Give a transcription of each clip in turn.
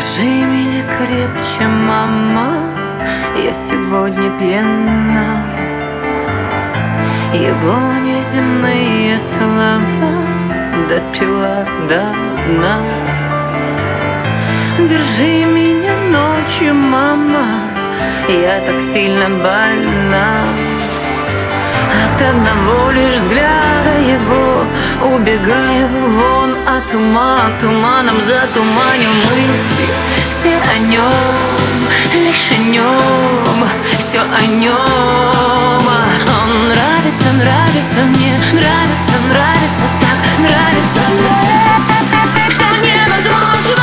Держи меня крепче, мама, я сегодня пьяна. Его неземные слова допила до дна. Держи меня ночью, мама, я так сильно больна. От одного лишь взгляда его убегаю вон от ума. Туманом затуманю мысли, все о нем, лишь о нем, все о нем. Он нравится, нравится мне, нравится, нравится так, нравится так, что невозможно.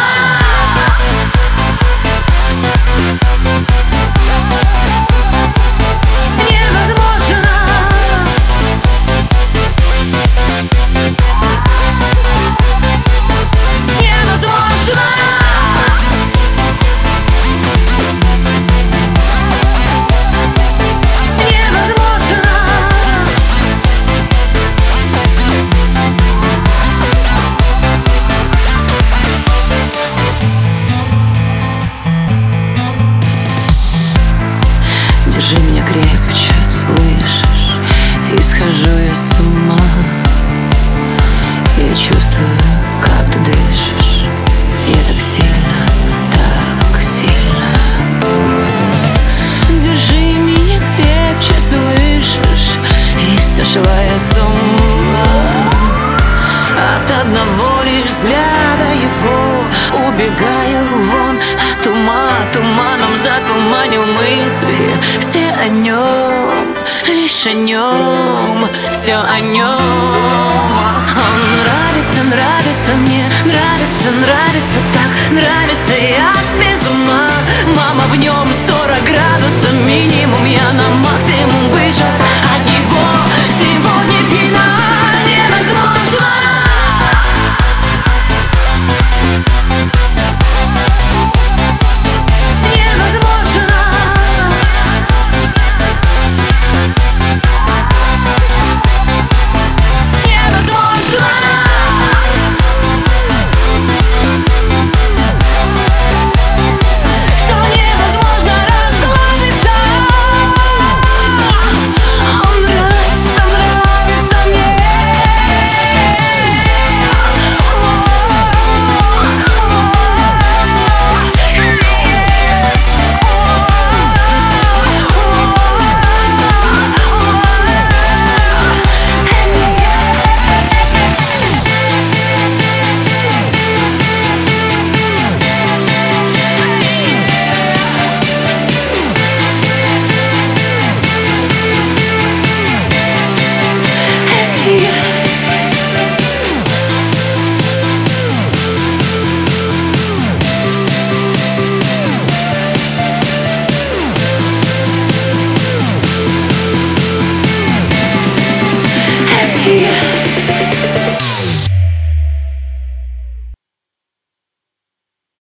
Держи меня крепче, слышишь? И схожу я с ума. Я чувствую, как ты дышишь. Я так сильно, так сильно. Держи меня крепче, слышишь? И сошла я с ума. От одного лишь взгляда его убегаю вон от ума. Туманом затуманил мысли, все о нем, лишь о нем, все о нем. Он нравится, нравится мне, нравится, нравится так, нравится я без ума. Мама, в нем 40 градусов минимум, я на максимум выше.